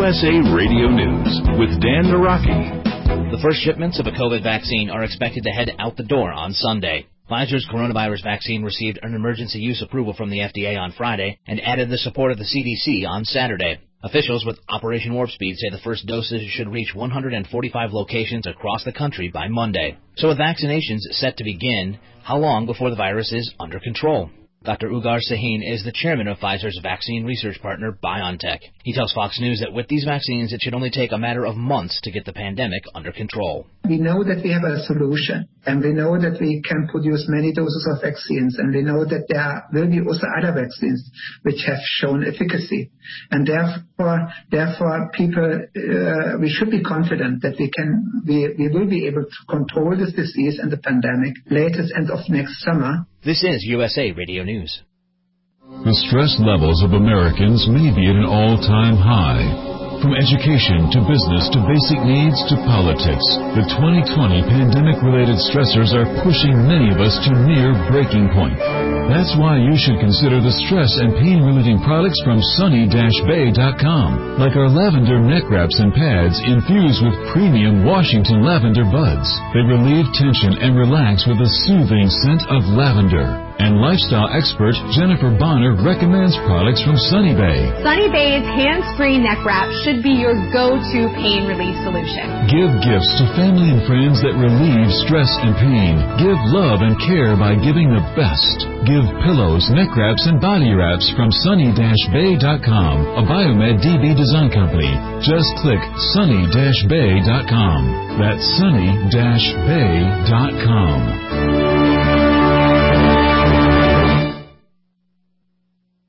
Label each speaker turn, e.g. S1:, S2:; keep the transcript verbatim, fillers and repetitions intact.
S1: S A Radio News with Dan Naraki.
S2: The first shipments of a COVID vaccine are expected to head out the door on Sunday. Pfizer's coronavirus vaccine received an emergency use approval from the F D A on Friday and added the support of the C D C on Saturday. Officials with Operation Warp Speed say the first doses should reach one hundred forty-five locations across the country by Monday. So with vaccinations set to begin, how long before the virus is under control? Doctor Ugar Sahin is the chairman of Pfizer's vaccine research partner, BioNTech. He tells Fox News that with these vaccines, it should only take a matter of months to get the pandemic under control.
S3: We know that we have a solution, and we know that we can produce many doses of vaccines, and we know that there will be also other vaccines which have shown efficacy. And therefore, therefore, people, uh, we should be confident that we can, we, we will be able to control this disease and the pandemic latest end of next summer.
S2: This is U S A Radio News.
S4: The stress levels of Americans may be at an all-time high. From education to business to basic needs to politics, the twenty twenty pandemic-related stressors are pushing many of us to near breaking point. That's why you should consider the stress and pain-relieving products from sunny dash bay dot com, like our lavender neck wraps and pads infused with premium Washington lavender buds. They relieve tension and relax with a soothing scent of lavender. And lifestyle expert Jennifer Bonner recommends products from Sunny Bay.
S5: Sunny Bay's hands-free neck wrap should be your go-to pain relief solution.
S4: Give gifts to family and friends that relieve stress and pain. Give love and care by giving the best. Give pillows, neck wraps, and body wraps from sunny dash bay dot com, a Biomed D B design company. Just click sunny dash bay dot com. That's sunny dash bay dot com.